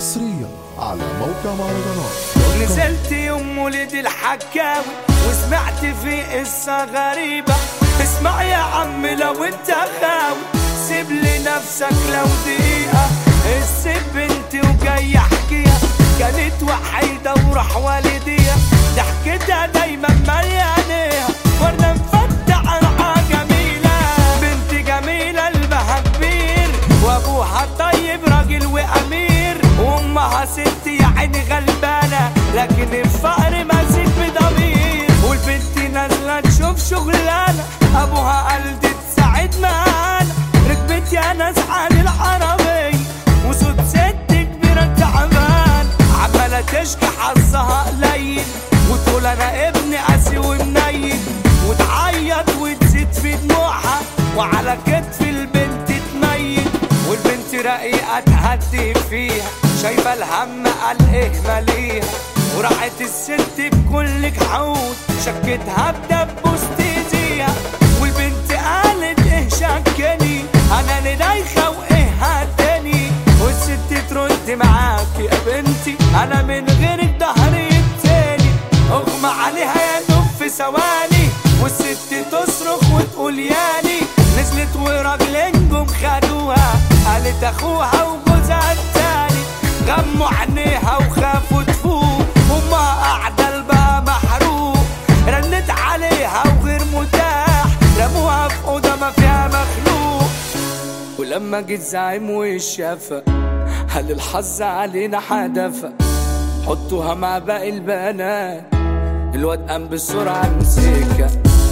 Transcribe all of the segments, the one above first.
حصريا على موقع مهرجانات. نزلت يوم ولد الحكاوي وسمعت في قصة غريبة. اسمع يا عم لو انت خاوي سيب لي نفسك لو دقيقة. السيب بنتي وجاي احكيها، كانت وحيدة وراح والديها، ضحكتها دايما مليانيها ورنا مفتح روحها جميلة. بنت جميلة قلبها كبير وابوها طيب راجل وامير، وامها ست يا عيني غلبانة لكن الفقر ماسك بضمير. والبنت نازلة تشوف شغلانة، ابوها قال دي تساعد معانا. ركبت يا ناس على العربية وصوت ست كبيرة تعبان عمالة تشكي حظها قليل وتقول انا ابني قاسي ومنيل، وتعيط وتزيد في دموعها وعلى كتف البنت تميل. والبنت رقيقة تهدي فيها شايفة الهم قال ايه ماليها، وراحت الست بكل جحود شكتها بدبوس تيزيها. والبنت قالت ايه شكني انا اللي دايخة وايه هدني، والست ترد معاك يا بنتي انا من غيرك ظهري التاني. اغمى عليها يا دوب في ثواني والست تصرخ وتقول ياني. نزلت وراجلين جم خدوها، قالت اخوها وجوزها التاني غموا عينيها وخافوا تفوق، وما قاعدة قلبها محروق. رنت عليها وغير متاح رموها في اوضه ما فيها مخلوق. ولما جيت زعيم والشفا هل الحظ علينا حدفا، حطوها مع باقي البنات. الواد قام بسرعة مسكها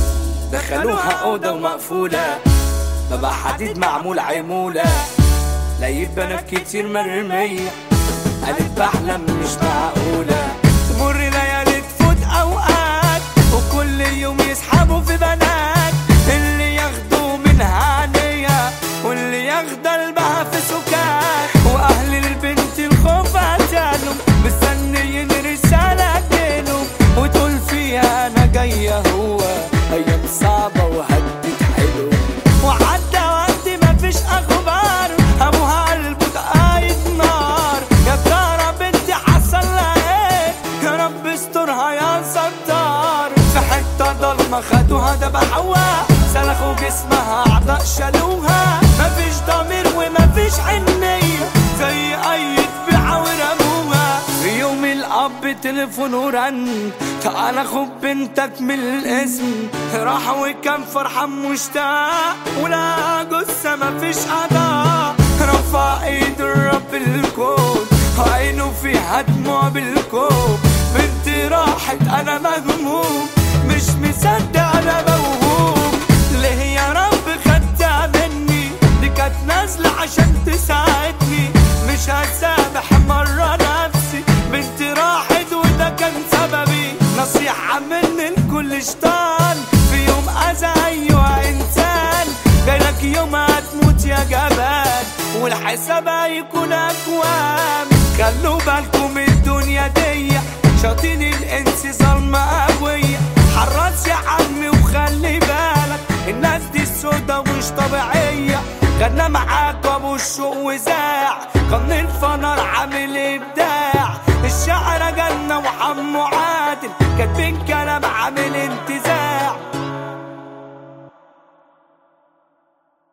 دخلوها اوضه ومقفولة، بابا حديد معمول عمولة، لقيت بنات كتير مرمية. قالت بحلم مش معقولة، تمر ليالي تفوت اوقات وكل يوم يسحبوا في بنات، اللي ياخدوا منها هنية واللي ياخد قلبها في سكات. واهل البنت الخوف قتلهم مستنيين رسالة تجيلهم وتقول فيها انا جاية. هو ايام صعبة وهدت حلو وعدى وقت مفيش اخبار، ابوها قلبه دقايق نار. يا ترى بنتي حصل لها ايه، يا رب استرها يا ستار. في حتة ضلمة خدوها دبحوها، سلخوا جسمها اعضاء شالوها. مفيش ضمير ومفيش حنية زي اي تبيعة ورموها. في يوم الاب تليفونه رن تعال خد بنتك من الاسم، راح وكان فرحان مشتاق ولا جثة مفيش أداء. رفع ايد الرب الكون عينه فيها دموع بالكوب. بنتي راحت انا مهموم مش مصدق انا موهوم. ليه يا رب خدتها مني، دي كانت نازلة عشان تساعدني. مش هسامح مرة نفسي، بنتي راحت وده كان سببي. نصيحة مني لكل شيطان في يوم أذى أيها إنسان، جايلك يوم هتموت يا جبان والحساب هيكون أكوام. خلوا بالكم الدنيا دي شاطين الإنس ظلمة قوية. حرص يا عمي وخلي بالك الناس دي السودا ومش طبيعية. غنى معاك أبو الشوق وزاع قرن الفنار عامل إبداع. الشعر جنة وحمو عادل كاتبين كلام عامل انتزاع.